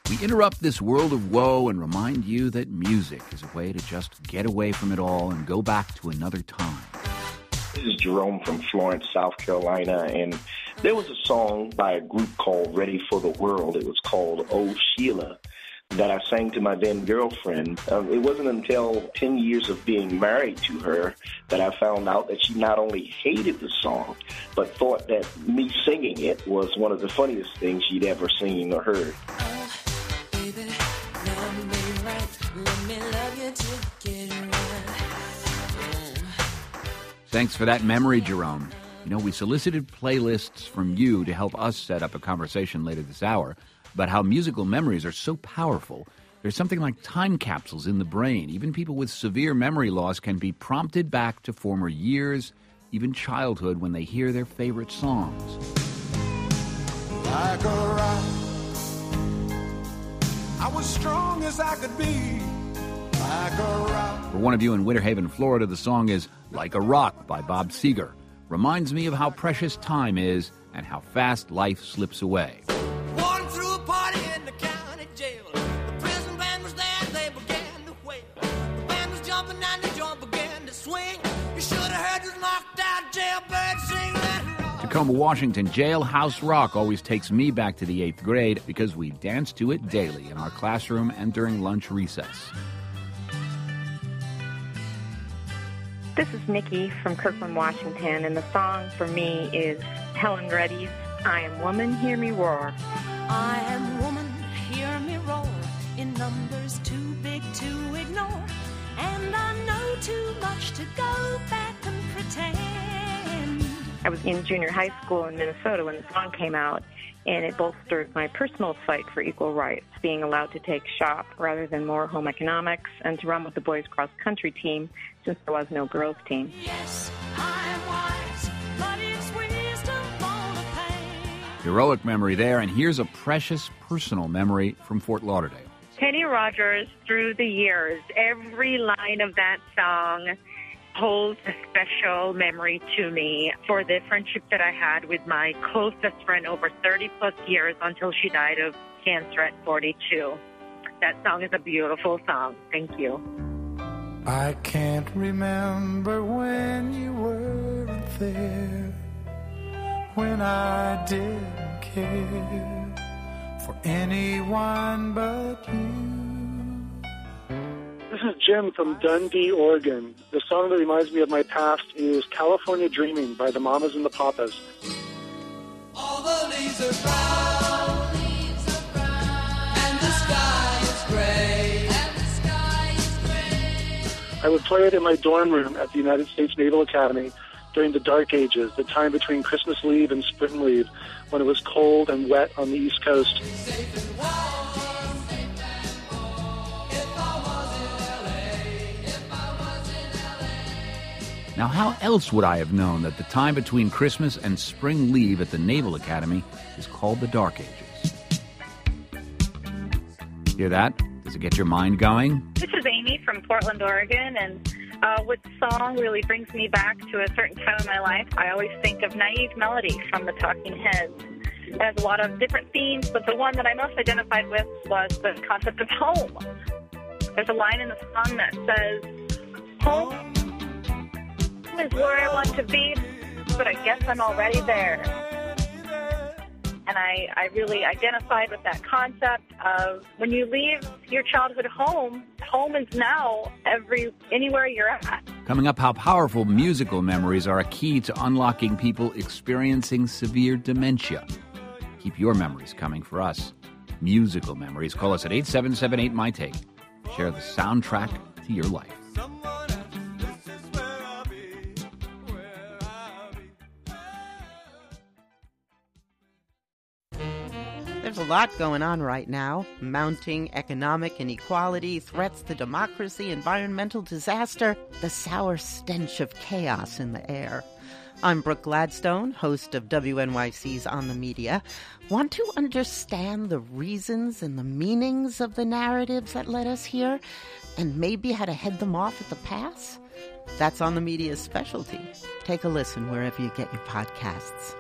We interrupt this world of woe and remind you that music is a way to just get away from it all and go back to another time. This is Jerome from Florence, South Carolina, and there was a song by a group called Ready for the World. It was called Oh Sheila, that I sang to my then girlfriend. It wasn't until 10 years of being married to her that I found out that she not only hated the song, but thought that me singing it was one of the funniest things she'd ever seen or heard. Thanks for that memory, Jerome. You know, we solicited playlists from you to help us set up a conversation later this hour about how musical memories are so powerful. There's something like time capsules in the brain. Even people with severe memory loss can be prompted back to former years, even childhood, when they hear their favorite songs. Like a rock, I was strong as I could be. Like a rock. For one of you in Winter Haven, Florida, the song is Like a Rock by Bob Seger. Reminds me of how precious time is and how fast life slips away. Walking through a party in the county jail. The prison band was there and they began to wail. The band was jumping and the joint began to swing. You should have heard this knocked out jailbird sing that rock. Tacoma, Washington, Jailhouse Rock always takes me back to the 8th grade because we dance to it daily in our classroom and during lunch recess. This is Nikki from Kirkland, Washington, and the song for me is Helen Reddy's I Am Woman, Hear Me Roar. I am woman, hear me roar, in numbers too big to ignore, and I know too much to go back and pretend. I was in junior high school in Minnesota when the song came out, and it bolstered my personal fight for equal rights, being allowed to take shop rather than more home economics, and to run with the boys' cross-country team since there was no girls' team. Yes, I am wise, but it's wisdom for the pain. Heroic memory there, and here's a precious personal memory from Fort Lauderdale. Kenny Rogers, through the years, every line of that song holds a special memory to me for the friendship that I had with my closest friend over 30-plus years until she died of cancer at 42. That song is a beautiful song. Thank you. I can't remember when you weren't there, when I didn't care for anyone but you. This is Jim from Dundee, Oregon. The song that reminds me of my past is California Dreaming by the Mamas and the Papas. All the leaves are brown, and the sky is gray. I would play it in my dorm room at the United States Naval Academy during the dark ages, the time between Christmas leave and spring leave, when it was cold and wet on the East Coast. Now, how else would I have known that the time between Christmas and spring leave at the Naval Academy is called the Dark Ages? Hear that? Does it get your mind going? This is Amy from Portland, Oregon, and what song really brings me back to a certain time in my life, I always think of Naive Melody from the Talking Heads. It has a lot of different themes, but the one that I most identified with was the concept of home. There's a line in the song that says, home is where I want to be, but I guess I'm already there. And I really identified with that concept of when you leave your childhood home, home is now anywhere you're at. Coming up, how powerful musical memories are a key to unlocking people experiencing severe dementia. Keep your memories coming for us. Musical memories. Call us at 877-8-MY-TAKE. Share the soundtrack to your life. There's a lot going on right now. Mounting economic inequality, threats to democracy, environmental disaster, the sour stench of chaos in the air. I'm Brooke Gladstone, host of WNYC's On the Media. Want to understand the reasons and the meanings of the narratives that led us here, and maybe how to head them off at the pass? That's On the Media's specialty. Take a listen wherever you get your podcasts.